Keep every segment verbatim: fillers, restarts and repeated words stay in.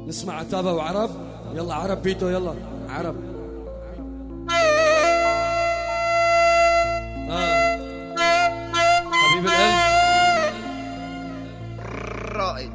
نسمع عتابة وعرب. يلا عرب بيتو، يلا عرب. آه. حبيب القلب رائد.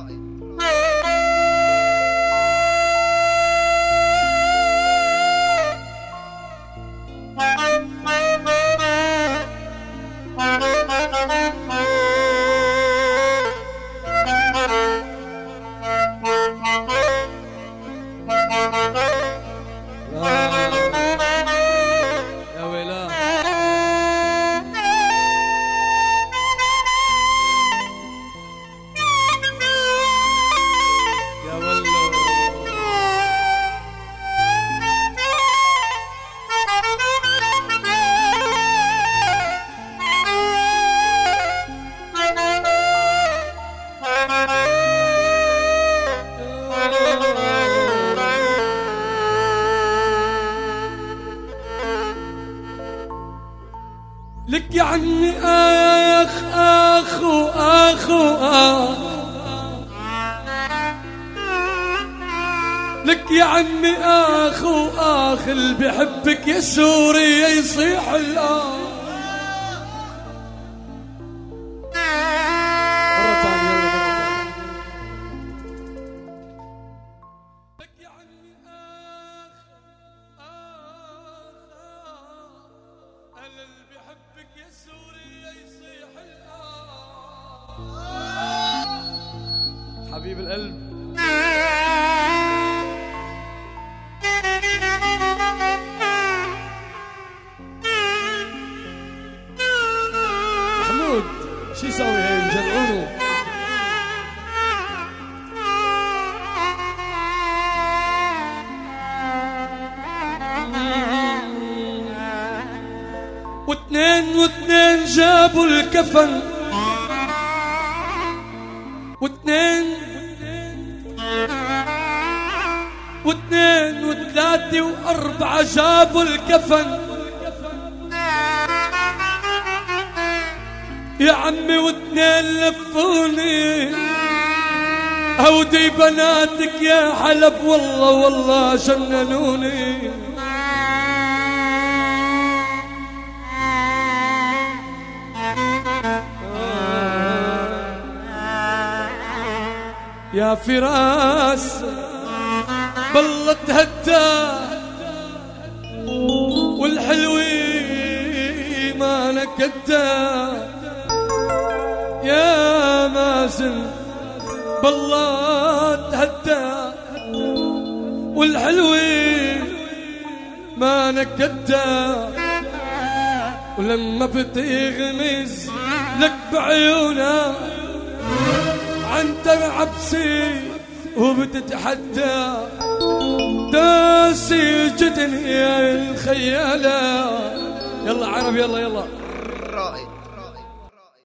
لك يا عمي اخ اخ واخ واخ، لك يا عمي اخ واخ، اللي بيحبك يا سوريا يصيح الآه. مرة ثانية يلا مرة ثانية. لك يا عمي اخ اخ، انا اللي بيحبك يا سوريا يصيح الآه. حبيب القلب محمود، شو يسوي هاي مجرعونه؟ واثنين واثنين جابوا الكفن، واثنين واثنين وثلاثة وأربعة جابوا الكفن يا عمي، واثنين لفوني هودي بناتك يا حلب، والله والله جننوني. يا فراس بالله تهدى والحلوي ما نكدى، يا مازن بالله تهدى والحلوي ما نكدى، ولما بتغمز لك بعيونه عنتر عبسي وبتتحدى، داسي جدن يا الخيالة. يلا عرب يلا يلا.